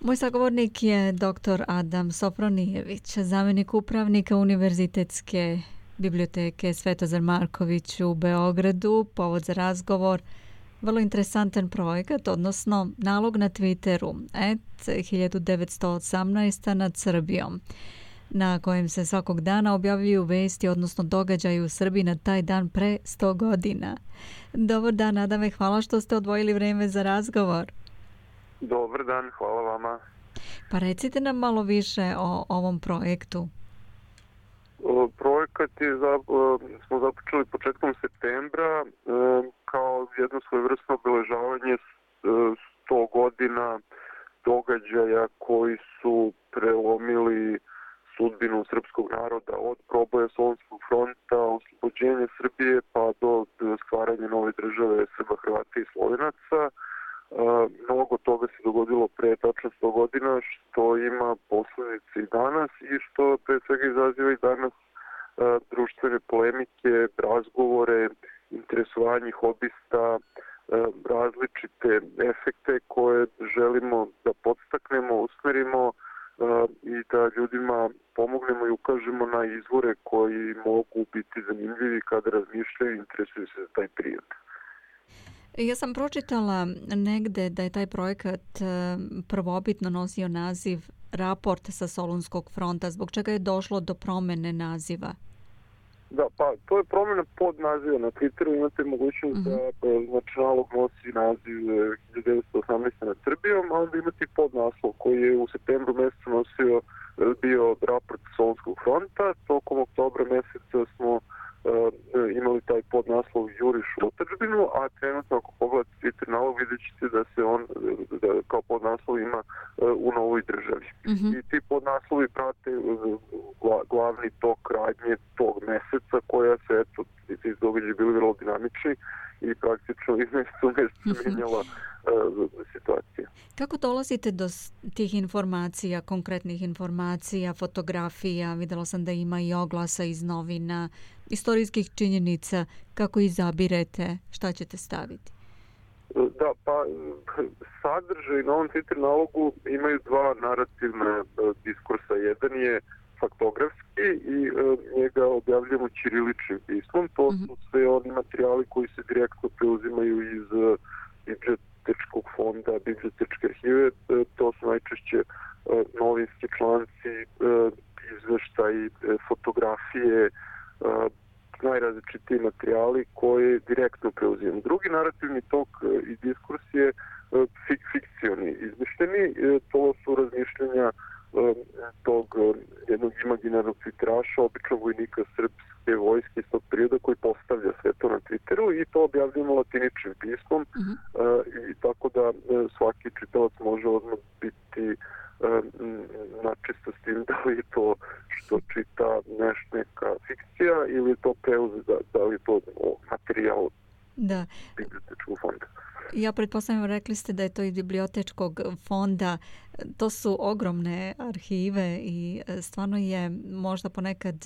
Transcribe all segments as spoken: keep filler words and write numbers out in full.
Moj sagovornik je doktor Adam Sofronijević, zamjenik upravnika Univerzitetske biblioteke Svetozar Marković u Beogradu. Povod za razgovor, vrlo interesantan projekat, odnosno nalog na Twitteru et hiljadu devetsto osamnaest nad Srbijom, na kojem se svakog dana objavljuju vesti, odnosno događaji u Srbiji na taj dan pre sto godina. Dobar dan, Adame, hvala što ste odvojili vreme za razgovor. Dobar dan, hvala vama. Pa recite nam malo više o ovom projektu. O, projekat je za, o, smo započeli početkom septembra o, kao jedno svojevrsno obeležavanje sto godina događaja koji su prelomili sudbinu srpskog naroda od proboja Solunskog fronta, oslobođenja Srbije pa do stvaranja nove države Srba, Hrvata i Slovenaca. Uh, mnogo toga se dogodilo pre tačno sto godina, što ima posledice i danas i što pre svega izaziva i danas uh, društvene polemike, razgovore, interesovanje hobista, uh, različite efekte koje želimo da podstaknemo, usmerimo uh, i da ljudima pomognemo i ukažemo na izvore koji mogu biti zanimljivi kada razmišljaju i interesuju se za taj period. Ja sam pročitala negde da je taj projekat prvobitno nosio naziv Raport sa Solunskog fronta. Zbog čega je došlo do promene naziva? Da, pa to je promjena pod naziva. Na Twitteru imate mogućnost uh-huh. da znači, nalog nosi naziv hiljadu devetsto osamnaest nad Srbijom, a onda imate pod naslov koji je u septembru mesecu nosio bio Raport Solunskog fronta. Tokom oktobra meseca smo Uh, imali taj podnaslov Juriš u otadžbinu, a trenutno ako pogledate Twitter nalog vidjet ćete da se on da, kao podnaslov ima uh, u novoj državi. Mm-hmm. I ti podnaslovi prate uh, gla, glavni tok radnje tog meseca koja se, eto, ti događaji bili vrlo dinamični i praktično iz mjeseca u mjesecu menjala uh, situacija. Kako dolazite do tih informacija, konkretnih informacija, fotografija? Videla sam da ima i oglasa iz novina, istorijskih činjenica. Kako izabirete šta ćete staviti? Da, pa sadržaj na ovom Twitter nalogu imaju dva narativna diskursa. Jedan je faktografski i uh, njega objavljamo ćiriličnim pismom. To su mm-hmm. sve oni materijali koji se direktno preuzimaju iz uh, bibliotečkog fonda, bibliotečke arhive. Uh, to su najčešće uh, novinski članci, uh, izveštaji, uh, fotografije, uh, najrazličitiji materijali koje direktno preuzimamo. Drugi narativni tok uh, i diskurs je uh, fik, fikcioni, izmišljeni. Uh, to su razmišljenja tog jednog imaginarnog twitteraša, običnog vojnika srpske vojske iz tog perioda koji postavlja sve to na Twitteru i to objavljamo latiničnim pismom uh-huh. uh, i tako da uh, svaki čitalac može odmah biti uh, načisto s tim da li je to što čita nešto neka fikcija ili je to preuze, da, da li je to materijal da. bibliotečkog fonda. Ja pretpostavljam, rekli ste da je to iz bibliotečkog fonda. To su ogromne arhive i stvarno je možda ponekad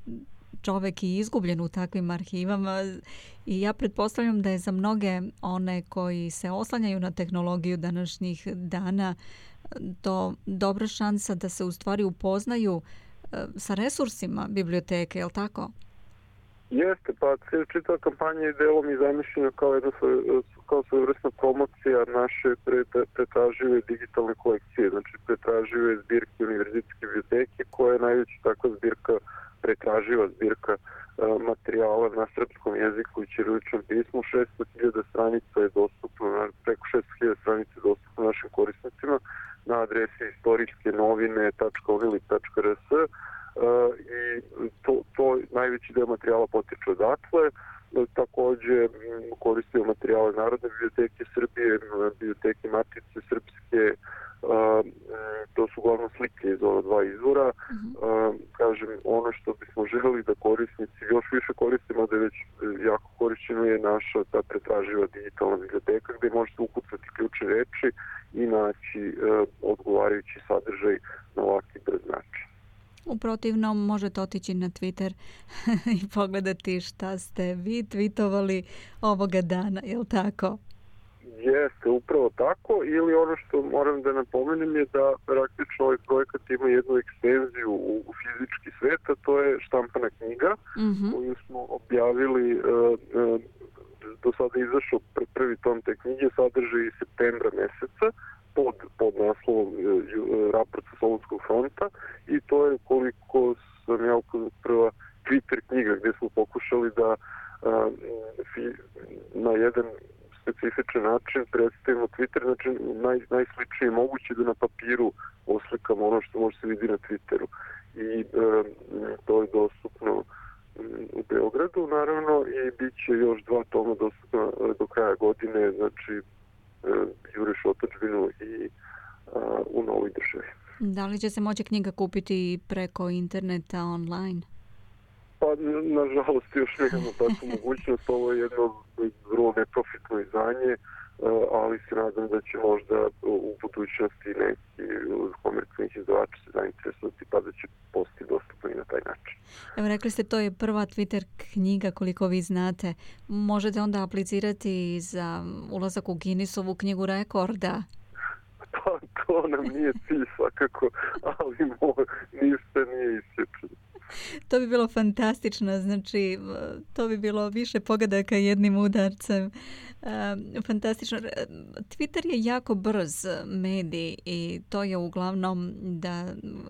čovek i izgubljen u takvim arhivama i ja pretpostavljam da je za mnoge one koji se oslanjaju na tehnologiju današnjih dana to dobra šansa da se u stvari upoznaju sa resursima biblioteke, je li tako? Jeste, pa čitava kampanja je delom i zamišljena kao jedna kao svojevrsna promocija naše pretražive digitalne kolekcije, znači pretražive zbirke Univerzitetske biblioteke koja je najveća takva zbirka, pretraživa zbirka uh, materijala na srpskom jeziku i ćiriličnom pismu. šesto hiljada stranica je dostupno, preko šesto hiljada stranica je dostupno našim korisnicima na adresi istorijske novine tačka o v l i tačka r s. Uh, i to, to najveći deo materijala potiče odatle. Uh, takođe m, koristio materijale Narodne biblioteke Srbije, biblioteke Matice Srpske, uh, to su uglavnom slike iz ova dva izvora. Mm-hmm. Uh, kažem, ono što bismo želeli da korisnici još više koristimo, da je već jako korišćeno, je naša ta pretraživa digitalna biblioteka gde možete ukucati ključne reči i naći uh, odgovarajući sadržaj na ovakvi brz način. U protivnom možete otići na Twitter i pogledati šta ste vi tweetovali ovoga dana, je li tako? Jeste, upravo tako, ili ono što moram da napomenem je da praktično ovaj projekat ima jednu ekstenziju u, u fizički svet, a to je štampana knjiga, mm-hmm. koju smo objavili, e, e, do sada izašao pr- prvi tom te knjige, sadrži iz septembra meseca, pod, pod naslovom e, Raport sa Solunskog fronta, i to je, koliko sam ja upoznat, prva Twitter knjiga gdje smo pokušali da a, fi, na jedan specifičan način predstavimo Twitter, znači naj, najsličnije moguće da na papiru oslikamo ono što može se vidi na Twitteru. I e, to je dostupno u Beogradu, naravno, i bit će još dva toma dostupna do kraja godine, znači e, Juriš otadžbinu i a, u Novoj državi. Da li će se moći knjiga kupiti preko interneta online? Pa, nažalost, još nemamo takvu mogućnost. Ovo je jedno vrlo neprofitno izdanje, ali se nadam da će možda u budućnosti neki komercijalnih izdavača se zainteresovati, pa da će postati dostupno i na taj način. Evo, rekli ste, to je prva Twitter knjiga, koliko vi znate. Možete onda aplicirati za ulazak u Guinnessovu knjigu rekorda? Pa, to nam nije cilj svakako, ali moj, ništa nije isječeno. To bi bilo fantastično, znači to bi bilo više pogadaka jednim udarcem. Fantastično. Twitter je jako brz medij i to je uglavnom da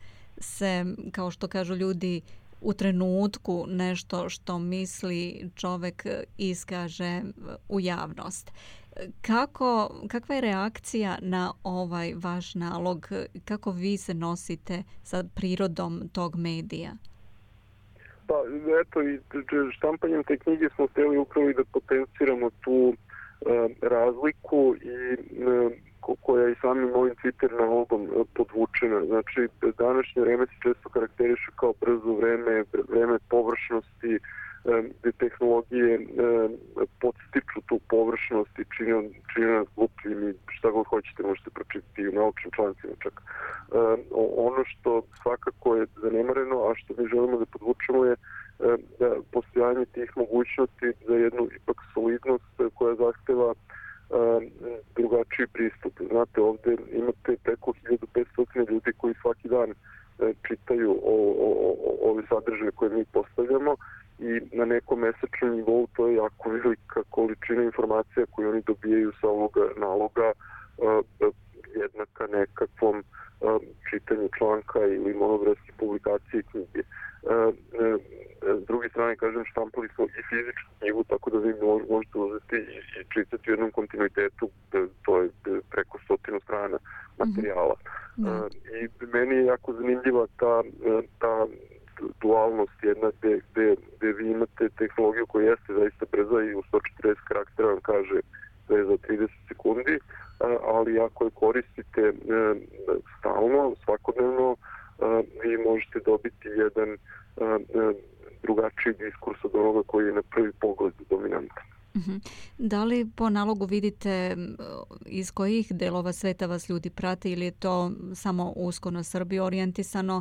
se, kao što kažu ljudi, u trenutku nešto što misli čovjek iskaže u javnost. Kako, kakva je reakcija na ovaj vaš nalog? Kako vi se nosite sa prirodom tog medija? Pa, eto, i štampanjem te knjige smo htjeli upravo i da potenciramo tu e, razliku i e, koja je i samim ovim Twitter nalogom podvučena. Znači, današnje vreme se često karakteriše kao brzo vreme, vreme površnosti, gdje tehnologije podstiču tu površnost i čine, čine nas glupljim i šta god hoćete možete pročitati u naučnim člancima čak. Ono što svakako je zanemareno, a što mi želimo da podvučemo je da postojanje tih mogućnosti za jednu ipak solidnost koja zahteva drugačiji pristup. Znate, ovdje imate preko hiljadu petsto ljudi koji svaki dan čitaju o, o, o, ove sadržaje koje mi postavljamo i na nekom mesečnom nivou to je jako velika količina informacija koju oni dobijaju sa ovog naloga jednaka nekakvom čitanju članka ili monografske publikacije knjige. S druge strane, kažem, štampali smo i fizičku knjigu, tako da vi možete uzeti i čitati u jednom kontinuitetu, to je preko stotinu strana materijala. Mm-hmm. I meni je jako zanimljiva ta, ta dualnost jedna gde, gde, gde vi imate tehnologiju koja jeste zaista brza i u sto četrdeset karaktera vam kaže da je za trideset sekundi, ali ako je koristite stalno, svakodnevno, vi možete dobiti jedan drugačiji diskurs od onoga koji je na prvi pogled dominantan. Uh-huh. Da li po nalogu vidite iz kojih delova sveta vas ljudi prate ili je to samo usko na Srbiju orijentisano?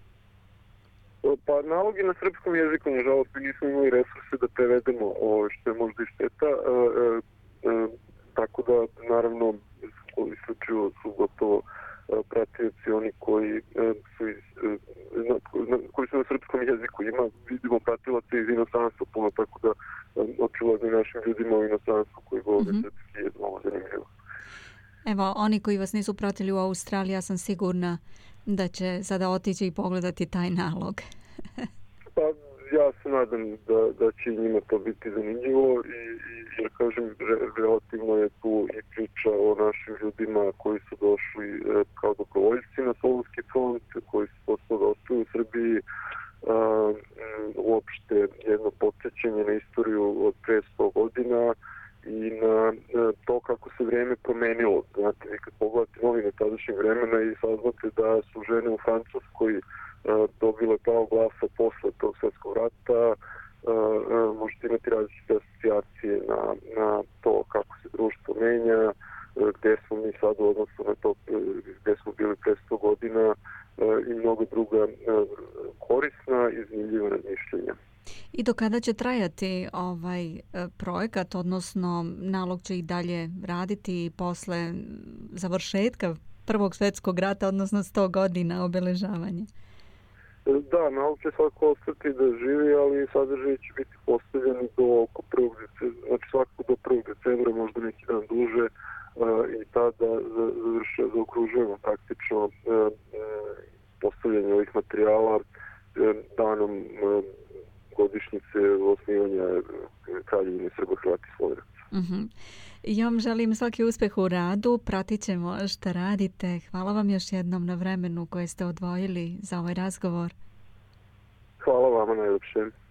Pa nalog je na srpskom jeziku, nažalost, mi nismo imali resurse da prevedemo ovo što je možda i šteta, e, e, tako da naravno isključivo su gotovo pratioci oni koji su, iz, na, koji su na srpskom jeziku. Ima, vidimo pratilaca iz inostranstva puno, tako da očuvati našim ljudima u inostranstvu koji govore mm-hmm. srpski je malo zanimljivo. Evo, oni koji vas nisu pratili u Australiji, ja sam sigurna da će sada otići i pogledati taj nalog. Pa ja se nadam da, da će njima to biti zanimljivo i, i jer kažem, re, relativno je tu i priča o našim ljudima koji su došli e, kao dobrovoljci na Solunski front, koji su postali da ostaju u Srbiji, a, m, uopšte jedno podsjećanje na istoriju od pre sto godina i na to kako se vreme promenilo. Znate, vi kad pogledate novine tadašnjeg vremena i saznate da su žene u Francuskoj dobile pravo glasa posle tog svjetskog rata, možete imati različite asocijacije na, na to kako se društvo menja, gdje smo mi sad u odnosu na to gdje smo bili pre sto godina i mnogo druga korisna i zanimljiva razmišljenja. I do kada će trajati ovaj projekat, odnosno nalog će i dalje raditi posle završetka Prvog svjetskog rata, odnosno sto godina obeležavanja? Da, nalog će svako ostati da živi, ali sadržaj će biti postavljeni do oko prvog decembra, znači svako do prvog decembra, možda neki dan duže, i tada zaokružujemo praktično postavljanje ovih materijala danom godišnjice osnivanja Kraljevine Srbo-Hrvati Slovenaca. Uh-huh. Ja vam želim svaki uspjeh u radu, pratit ćemo šta radite. Hvala vam još jednom na vremenu koje ste odvojili za ovaj razgovor. Hvala vama najljepše.